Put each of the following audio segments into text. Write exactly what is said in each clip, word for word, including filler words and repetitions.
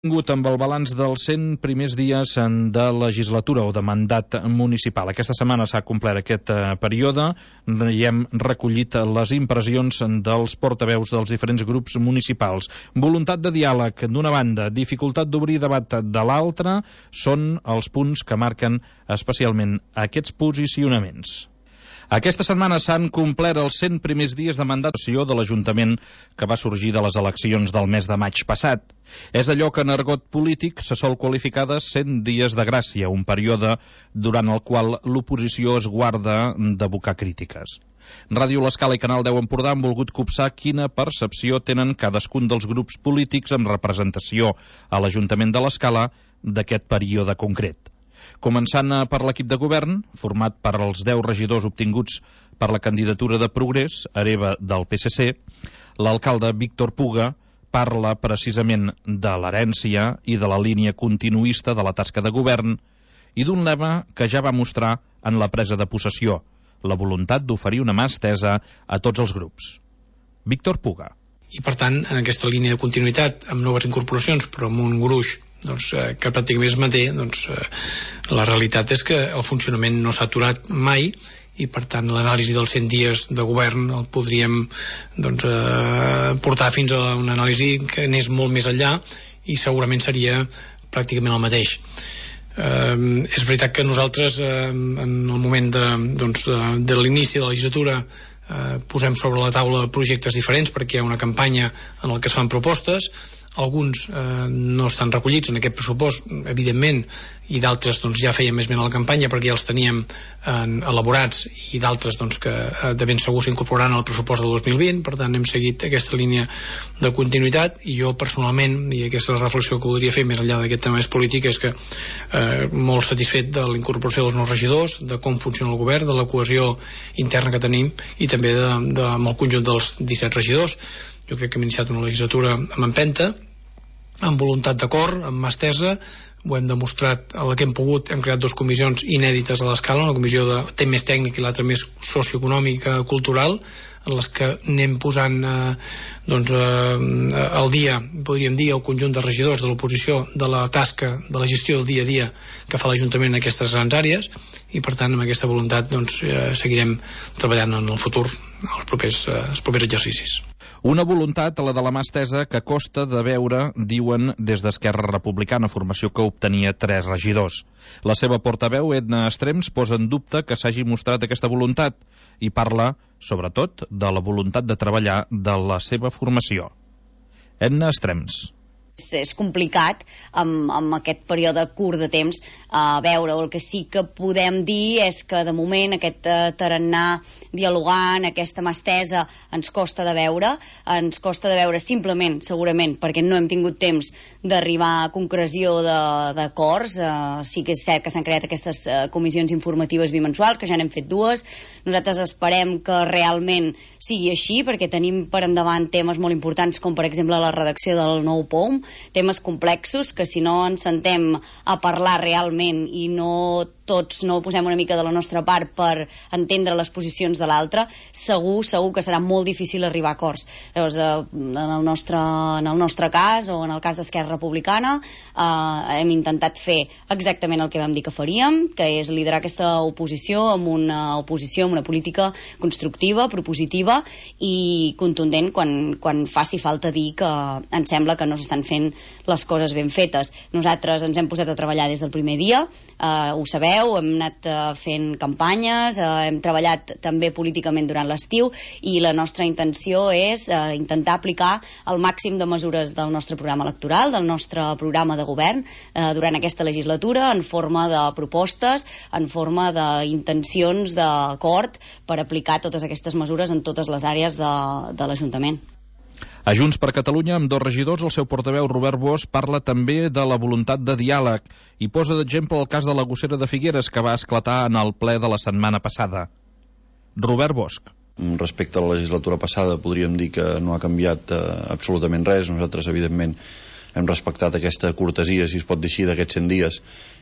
Tingut amb el balanç dels cent primers dies de legislatura o de mandat municipal. Aquesta setmana s'ha complert aquest eh, període i hem recollit les impressions dels portaveus dels diferents grups municipals. Voluntat de diàleg d'una banda, dificultat d'obrir debat de l'altra, són els punts que marquen especialment aquests posicionaments. Aquesta setmana s'han complert els cent primers dies de mandat de l'Ajuntament que va sorgir de les eleccions del mes de maig passat. És allò que en argot polític se sol qualificar de cent dies de gràcia, un període durant el qual l'oposició es guarda d'abocar crítiques. Ràdio L'Escala i Canal deu Empordà han volgut copsar quina percepció tenen cadascun dels grups polítics amb representació a l'Ajuntament de l'Escala d'aquest període concret. Començant per l'equip de govern, format per els deu regidors obtinguts per la candidatura de Progrés, hereva del P S C, l'alcalde Víctor Puga parla precisament de l'herència i de la línia continuista de la tasca de govern i d'un lema que ja va mostrar en la presa de possessió, la voluntat d'oferir una mà estesa a tots els grups. Víctor Puga. I per tant, en aquesta línia de continuïtat, amb noves incorporacions, però amb un gruix doncs, eh, que pràcticament es manté, doncs, eh, la realitat és que el funcionament no s'ha aturat mai i per tant l'anàlisi dels cent dies de govern el podríem doncs, eh, portar fins a una anàlisi que anés molt més enllà i segurament seria pràcticament el mateix. Eh, és veritat que nosaltres eh, en el moment de, doncs, de, de l'inici de la legislatura eh, posem sobre la taula projectes diferents perquè hi ha una campanya en la que es fan propostes. Alguns eh, no estan recollits en aquest pressupost, evidentment, i d'altres doncs, ja feien més ben a la campanya perquè ja els teníem eh, elaborats i d'altres doncs, que eh, de ben segur s'incorporaran al pressupost del dos mil vint. Per tant, hem seguit aquesta línia de continuïtat i jo personalment, i aquesta és la reflexió que voldria fer més enllà d'aquest tema més polític, és que eh, molt satisfet de la incorporació dels nous regidors, de com funciona el govern, de la cohesió interna que tenim i també de, de, amb el conjunt dels disset regidors. Jo crec que hem iniciat una legislatura amb empenta, amb voluntat d'acord, amb mà estesa. Ho hem demostrat el que hem pogut. Hem creat dues comissions inèdites a l'Escala, una comissió de tema més tècnic i l'altra més socioeconòmica, cultural, en les que anem posant eh, doncs, eh, al dia, podríem dir, el conjunt de regidors de l'oposició de la tasca, de la gestió del dia a dia que fa l'Ajuntament en aquestes grans àrees i per tant amb aquesta voluntat doncs, eh, seguirem treballant en el futur, els propers, eh, els propers exercicis. Una voluntat, la de la mà estesa, que costa de veure, diuen des d'Esquerra Republicana, formació que obtenia tres regidors. La seva portaveu, Edna Estrems, posa en dubte que s'hagi mostrat aquesta voluntat i parla, sobretot, de la voluntat de treballar de la seva formació. Edna Estrems. És complicat amb, amb aquest període curt de temps a uh, veure, el que sí que podem dir és que de moment aquest uh, tarannà dialogant, aquesta mà estesa ens costa de veure, ens costa de veure simplement, segurament, perquè no hem tingut temps d'arribar a concreció d'acords. Uh, sí que és cert que s'han creat aquestes uh, comissions informatives bimensuals, que ja n'hem fet dues. Nosaltres esperem que realment sigui així, perquè tenim per endavant temes molt importants, com per exemple la redacció del nou P O M, temes complexos que si no ens sentem a parlar realment i no tots no posem una mica de la nostra part per entendre les posicions de l'altre, segur, segur que serà molt difícil arribar a acords. Llavors, eh, en, el nostre, en el nostre cas, o en el cas d'Esquerra Republicana, eh, hem intentat fer exactament el que vam dir que faríem, que és liderar aquesta oposició amb una oposició, amb una política constructiva, propositiva i contundent quan, quan faci falta dir que ens sembla que no s'estan fent les coses ben fetes. Nosaltres ens hem posat a treballar des del primer dia, eh, ho sabeu, hem anat uh, fent campanyes, uh, hem treballat també políticament durant l'estiu i la nostra intenció és uh, intentar aplicar el màxim de mesures del nostre programa electoral, del nostre programa de govern uh, durant aquesta legislatura en forma de propostes, en forma d'intencions d'acord per aplicar totes aquestes mesures en totes les àrees de, de l'Ajuntament. A Junts per Catalunya, amb dos regidors, el seu portaveu Robert Bosch parla també de la voluntat de diàleg i posa d'exemple el cas de la gossera de Figueres que va esclatar en el ple de la setmana passada. Robert Bosch. Respecte a la legislatura passada podríem dir que no ha canviat eh, absolutament res. Nosaltres evidentment hem respectat aquesta cortesia, si es pot dir així, d'aquests cent dies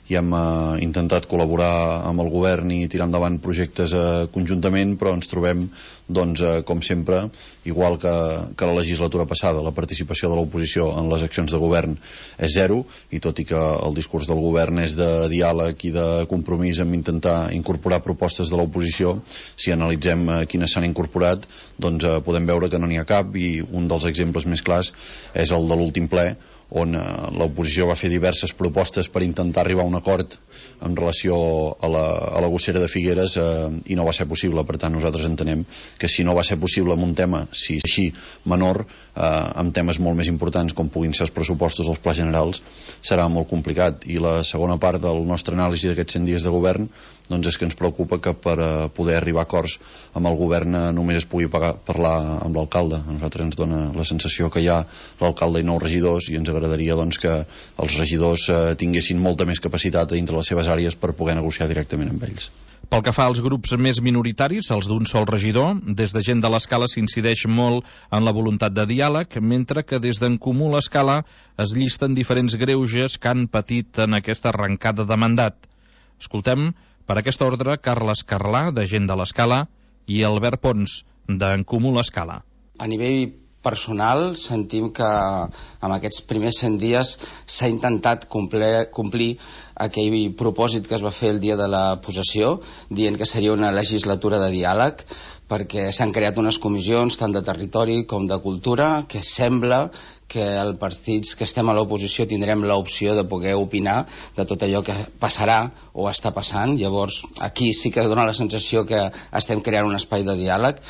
i hem eh, intentat col·laborar amb el govern i tirar endavant projectes eh, conjuntament, però ens trobem, doncs, eh, com sempre, igual que, que la legislatura passada, la participació de l'oposició en les accions de govern és zero, i tot i que el discurs del govern és de diàleg i de compromís amb intentar incorporar propostes de l'oposició, si analitzem eh, quines s'han incorporat, doncs eh, podem veure que no n'hi ha cap, i un dels exemples més clars és el de l'últim ple, on eh, l'oposició va fer diverses propostes per intentar arribar a un acord en relació a la, a la gossera de Figueres, eh, i no va ser possible. Per tant, nosaltres entenem que si no va ser possible amb un tema, si és així, menor, eh, amb temes molt més importants com puguin ser els pressupostos o els plans generals, serà molt complicat. I la segona part del nostre anàlisi d'aquests cent dies de govern, doncs és que ens preocupa que per eh, poder arribar a acords amb el govern eh, només es pugui pagar, parlar amb l'alcalde. A nosaltres ens dona la sensació que hi ha l'alcalde i nou regidors, i ens agradaria doncs, que els regidors eh, tinguessin molta més capacitat dintre les seves àrees per poder negociar directament amb ells. Pel que fa als grups més minoritaris, els d'un sol regidor, des de Gent de l'Escala s'incideix molt en la voluntat de diàleg, mentre que des d'en Comú l'Escala es llisten diferents greuges que han patit en aquesta arrencada de mandat. Escoltem, per aquest ordre, Carles Carlà, de Gent de l'Escala, i Albert Pons, d'en Comú l'Escala. A nivell personal, sentim que amb aquests primers cent dies s'ha intentat complir, complir aquell propòsit que es va fer el dia de la possessió, dient que seria una legislatura de diàleg, perquè s'han creat unes comissions tant de territori com de cultura, que sembla que els partits que estem a l'oposició tindrem l'opció de poder opinar de tot allò que passarà o està passant. Llavors, aquí sí que dona la sensació que estem creant un espai de diàleg,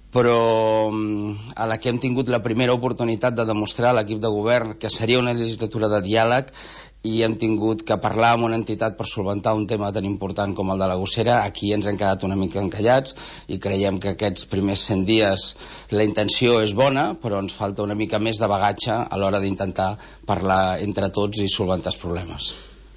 però a la que hem tingut la primera oportunitat de demostrar a l'equip de govern que seria una legislatura de diàleg i hem tingut que parlar amb una entitat per solventar un tema tan important com el de la gossera, aquí ens hem quedat una mica encallats i creiem que aquests primers cent dies la intenció és bona, però ens falta una mica més de bagatge a l'hora d'intentar parlar entre tots i solventar els problemes.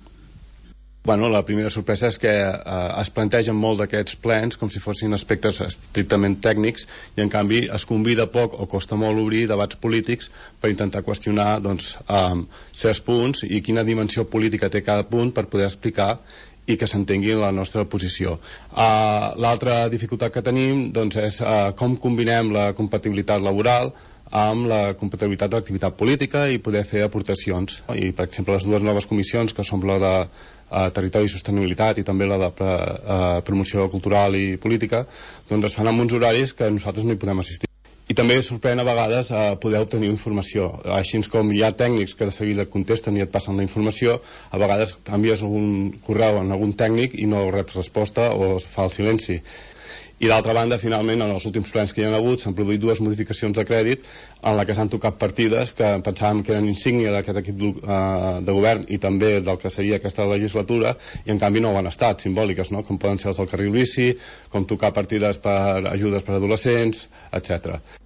Bueno, la primera sorpresa és que eh, es plantegen molt d'aquests plens com si fossin aspectes estrictament tècnics, i en canvi es convida poc o costa molt obrir debats polítics per intentar qüestionar doncs, eh, certs punts i quina dimensió política té cada punt per poder explicar i que s'entengui la nostra posició. Uh, L'altra dificultat que tenim doncs, és uh, com combinem la compatibilitat laboral amb la compatibilitat de l'activitat política i poder fer aportacions. I, per exemple, les dues noves comissions, que són la de uh, Territori i Sostenibilitat i també la de uh, Promoció Cultural i Política, doncs es fan amb uns horaris que nosaltres no hi podem assistir. I també sorprèn a vegades a poder obtenir informació. Així com hi ha tècnics que de seguida contesten i et passen la informació, a vegades envies un correu en algun tècnic i no reps resposta o es fa el silenci. I d'altra banda, finalment, en els últims plens que hi ha hagut s'han produït dues modificacions de crèdit en la que s'han tocat partides que pensàvem que eren insígnia d'aquest equip de govern i també del que seria aquesta legislatura, i en canvi no ho han estat, simbòliques, no? Com poden ser els del carril bici, com tocar partides per ajudes per adolescents, etcètera.